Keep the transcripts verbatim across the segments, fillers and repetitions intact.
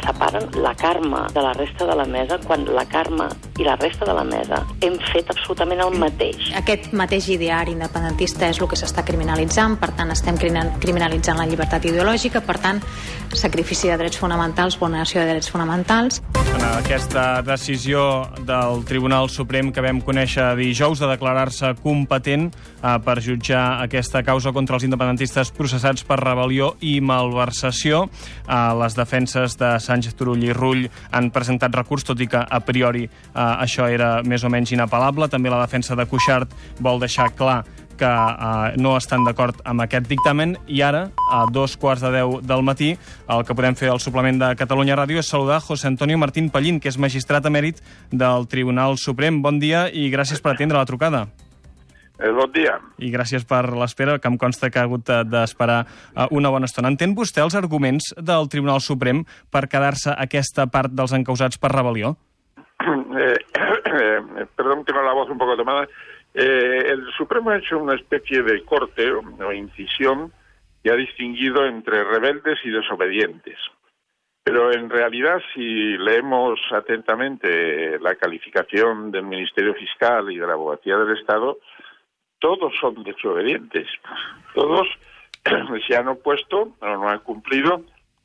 separen la Carme de la resta de la mesa quan la Carme i la resta de la mesa hem fet absolutament el mateix. Aquest mateix ideari independentista és el que s'està criminalitzant, per tant estem criminalitzant la llibertat ideològica, per tant sacrifici de drets fonamentals, vulneració de drets fonamentals. En aquesta decisió del Tribunal Suprem que vam conèixer dijous de declarar-se competent eh, per jutjar aquesta causa contra els independentistes processats per rebel·lió i malversació. Eh, les defenses de Sánchez, Turull i Rull han presentat recurs, tot i que a priori eh, això era més o menys inapel·lable. També la defensa de Cuixart vol deixar clar que eh, no estan d'acord amb aquest dictamen, i ara, a dos quarts de deu del matí, el que podem fer al suplement de Catalunya Ràdio és saludar José Antonio Martín Pallín, que és magistrat emèrit del Tribunal Suprem. Bon dia i gràcies per atendre la trucada. Eh, bon dia. I gràcies per l'espera, que em consta que ha hagut d'esperar una bona estona. Entén vostè els arguments del Tribunal Suprem per quedar-se aquesta part dels encausats per rebel·lió? Eh, eh, perdón, tengo la voz un poco tomada. Eh, el Supremo ha hecho una especie de corte o, o incisión y ha distinguido entre rebeldes y desobedientes. Pero en realidad, si leemos atentamente la calificación del Ministerio Fiscal y de la Abogacía del Estado, todos son desobedientes. Todos se han opuesto o no han cumplido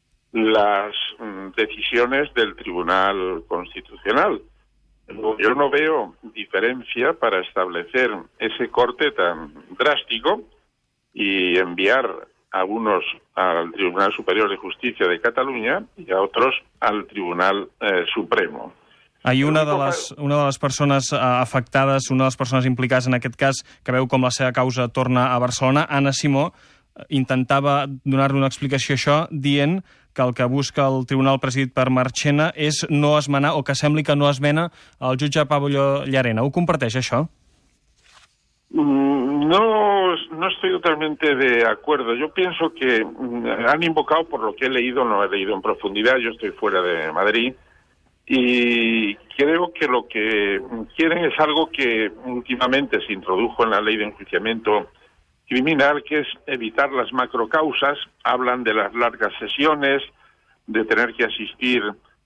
las mm, decisiones del Tribunal Constitucional. Yo no veo diferencia para establecer ese corte tan drástico y enviar a unos al Tribunal Superior de Justicia de Catalunya y a otros al Tribunal eh, Supremo. Ahir una de les, una de les persones afectades, una de les persones implicades en aquest cas, que veu com la seva causa torna a Barcelona, Anna Simó, intentava donar-li una explicació a això, dient que el que busca el tribunal presidit per Marchena és no esmenar, o que sembli que no esmena, el jutge Pablo Llarena. ¿Ho comparteix, això? No, no estoy totalmente de acuerdo. Yo pienso que han invocado, por lo que he leído, no he leído en profundidad, yo estoy fuera de Madrid, y creo que lo que quieren es algo que últimamente se introdujo en la ley de enjuiciamiento criminal, que es evitar las macrocausas. Hablan de las largas sesiones, de tener que asistir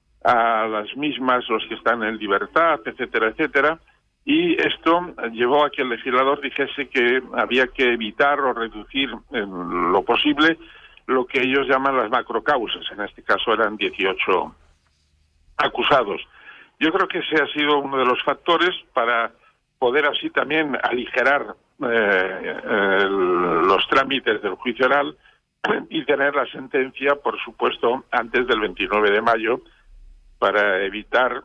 a las mismas los que están en libertad, etcétera, etcétera. Y esto llevó a que el legislador dijese que había que evitar o reducir en lo posible lo que ellos llaman las macrocausas. En este caso eran dieciocho acusados. Yo creo que ese ha sido uno de los factores para poder así también aligerar eh, el, los trámites del juicio oral y tener la sentencia, por supuesto, antes del veintinueve de mayo, para evitar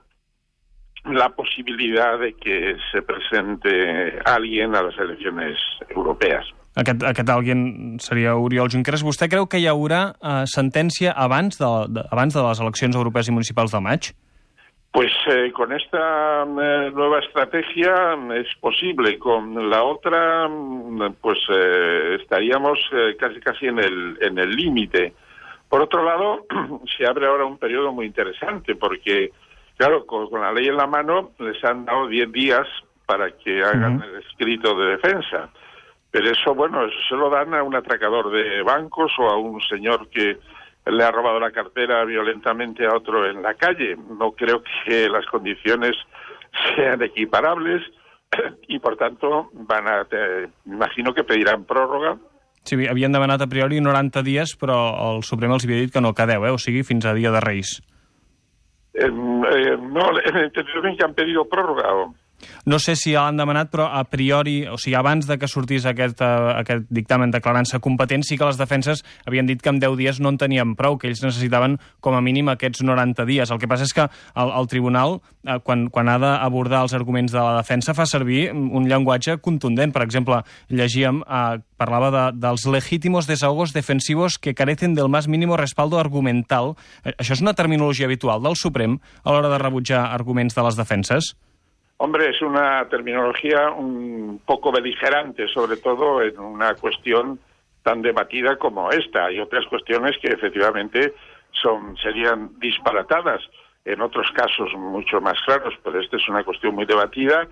la posibilidad de que se presente alguien a las elecciones europeas. Aquest, aquest alguien seria Oriol Junqueras. Vostè creu que hi haurà eh, sentència abans de, de, abans de les eleccions europees i municipals del maig? Pues eh, con esta eh, nueva estrategia es posible. Con la otra, pues eh, estaríamos eh, casi casi en el en el límite. Por otro lado, se abre ahora un periodo muy interesante porque, claro, con, con la ley en la mano les han dado diez días para que hagan uh-huh. el escrito de defensa. Pero eso, bueno, eso se lo dan a un atracador de bancos o a un señor que le ha robado la cartera violentamente a otro en la calle. No creo que las condiciones sean equiparables y, por tanto, van a, te, imagino que pedirán pròrroga. Sí, havien demanat a priori noranta dies, però el Suprem els havia dit que no, que deu, eh? O sigui, fins a dia de Reis. Eh, eh, no, he entendido bien que han pedido pròrroga o... No sé si l'han demanat, però a priori, o sigui, abans de que sortís aquest, uh, aquest dictamen declarant-se competent, sí que les defenses havien dit que en deu dies no en tenien prou, que ells necessitaven com a mínim aquests noranta dies. El que passa és que el, el tribunal, uh, quan, quan ha d'abordar els arguments de la defensa, fa servir un llenguatge contundent. Per exemple, llegíem, uh, parlava de, dels legítimos desahogos defensivos que carecen del más mínimo respaldo argumental. Uh, això és una terminologia habitual del Suprem a l'hora de rebutjar arguments de les defenses? Hombre, es una terminología un poco beligerante, sobre todo en una cuestión tan debatida como esta. Hay otras cuestiones que efectivamente son serían disparatadas, en otros casos mucho más claros, pero esta es una cuestión muy debatida.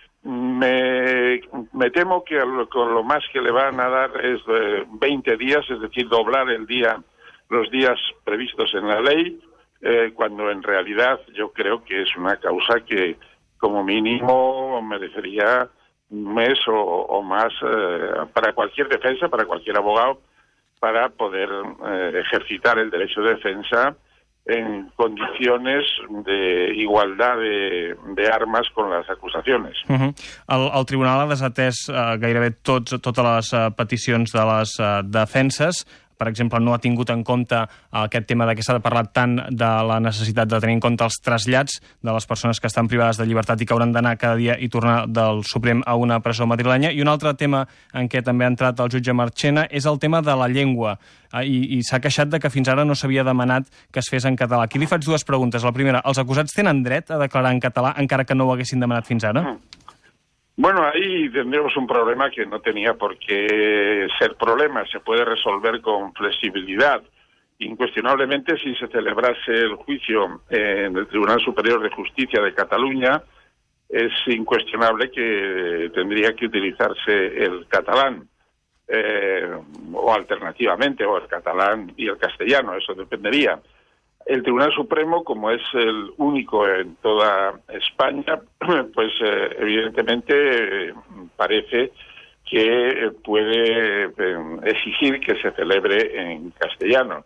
Me, me temo que con lo más que le van a dar es de veinte días, es decir, doblar el día, los días previstos en la ley. eh, cuando en realidad yo creo que es una causa que como mínimo merecería un mes o, o más eh, para cualquier defensa, para cualquier abogado, para poder eh, ejercitar el derecho de defensa en condiciones de igualdad de, de armes con les acusacions. Uh-huh. el, el Tribunal ha desatès uh, gairebé tots, totes les uh, peticions de les uh, defenses. Per exemple, no ha tingut en compte aquest tema de què s'ha parlat tant de la necessitat de tenir en compte els trasllats de les persones que estan privades de llibertat i que hauran d'anar cada dia i tornar del Suprem a una presó madrilenya. I un altre tema en què també ha entrat el jutge Marchena és el tema de la llengua. I, i s'ha queixat de que fins ara no s'havia demanat que es fes en català. Aquí li faig dues preguntes. La primera, els acusats tenen dret a declarar en català encara que no ho haguessin demanat fins ara? Mm. Bueno, ahí tendremos un problema que no tenía por qué ser problema. Se puede resolver con flexibilidad. Incuestionablemente, si se celebrase el juicio en el Tribunal Superior de Justicia de Cataluña, es incuestionable que tendría que utilizarse el catalán, eh, o alternativamente, o el catalán y el castellano, eso dependería. El Tribunal Supremo, como es el único en toda España, pues eh, evidentemente eh, parece que puede eh, exigir que se celebre en castellano.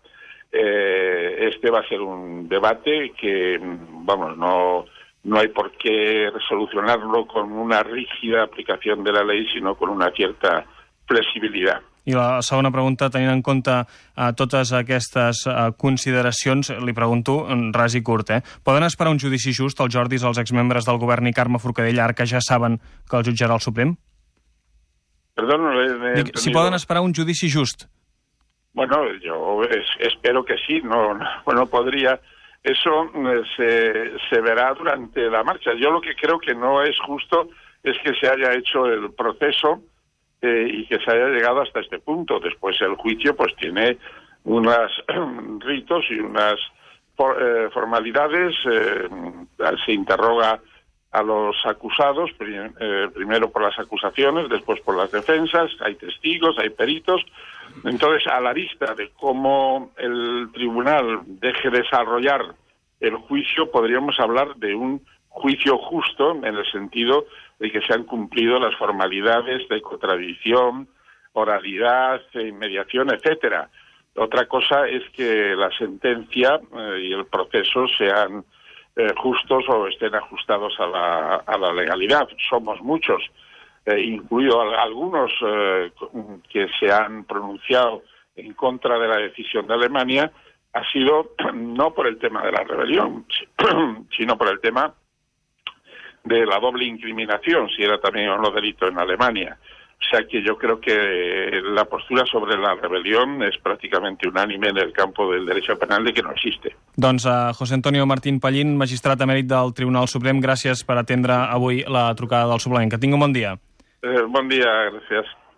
Eh, este va a ser un debate que, vamos, no, no hay por qué resolucionarlo con una rígida aplicación de la ley, sino con una cierta flexibilitat. I la segona pregunta, tenint en compte uh, totes aquestes uh, consideracions, li pregunto, ras i curt, eh? Poden esperar un judici just als Jordis, als exmembres del govern i Carme Forcadell, ara que ja saben que el jutjarà el Suprem? Perdó, no l'he Dic, si poden esperar un judici just. Bueno, yo es, espero que sí, no, no, no podría. Eso eh, se, se verá durante la marcha. Yo lo que creo que no es justo es que se haya hecho el proceso Eh, y que se haya llegado hasta este punto. Después el juicio pues tiene unos ritos y unas for, eh, formalidades. Eh, se interroga a los acusados, prim, eh, primero por las acusaciones, después por las defensas, hay testigos, hay peritos. Entonces, a la vista de cómo el tribunal deje desarrollar el juicio, podríamos hablar de un juicio justo en el sentido de que se han cumplido las formalidades de contradicción, oralidad, inmediación, etcétera. Otra cosa es que la sentencia eh, y el proceso sean eh, justos o estén ajustados a la, a la legalidad. Somos muchos, eh, incluido algunos eh, que se han pronunciado en contra de la decisión de Alemania, ha sido no por el tema de la rebelión, sino por el tema de la doble incriminación, si era también o no delito en Alemania. O sea que yo creo que la postura sobre la rebelión es prácticamente unánime en el campo del derecho penal de que no existe. Doncs uh, José Antonio Martín Pallín, magistrat emèrit del Tribunal Suprem, gràcies per atendre avui la trucada del suplement. Que tingui un bon dia. Eh, bon dia, gràcies.